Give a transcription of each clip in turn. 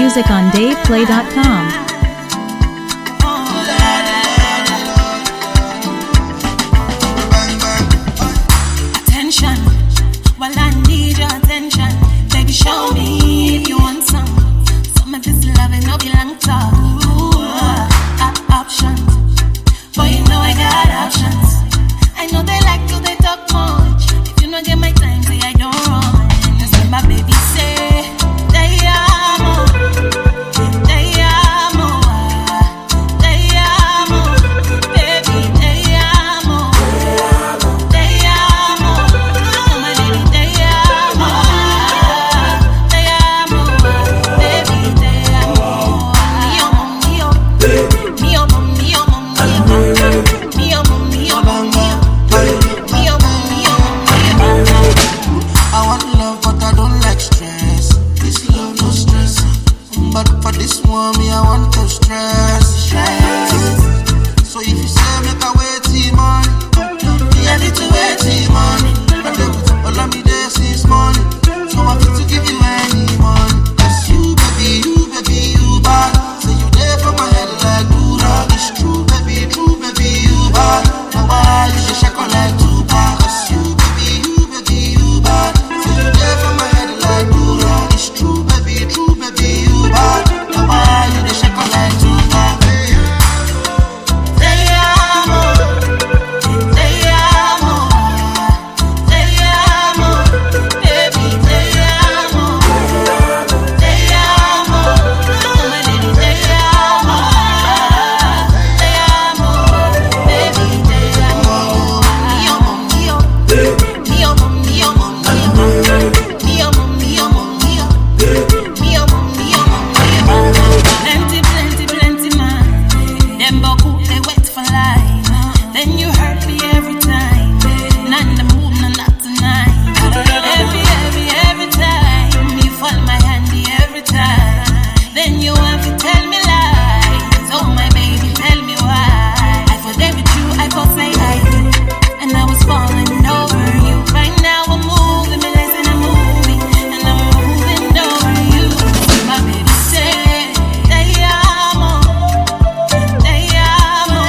music on DavePlay.com. Show me if you want some of this loving, no be long talk. Options, boy, you know I got options. I know they like to they talk much. If you not get my time, say I don't run. That's what my baby say. Te amo, baby, te amo, oh my baby, te amo. This one, me, I want to stress. So if you say make I wait till morning, me I need to wait till morning. I live with all of me there since morning, so I fit to give you any money. Cause you baby, you bad. Say you there for my head like Dura. It's true, baby, you bad. Now why you just shake on like Tupac? Cause you baby, you bad. Say you there for my head like Dura. It's true, baby, you bad. Why you the shake on like Tupac? Te amo, baby, te amo, oh my baby, te amo, baby, te amo. Plenty man. Them boku, they wait for life. Then you hurt me every time. Not in the mood, no, not tonight. Every time. You fall my handy every time. Then you have to tell me lies. Oh my baby, tell me why. I thought they with you, I thought say I do. And I was falling over you. Right now I'm moving, me like in a movie. And I'm moving over you. My baby say, te amo, baby, te amo,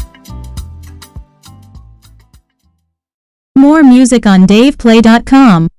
More music on DavePlay.com.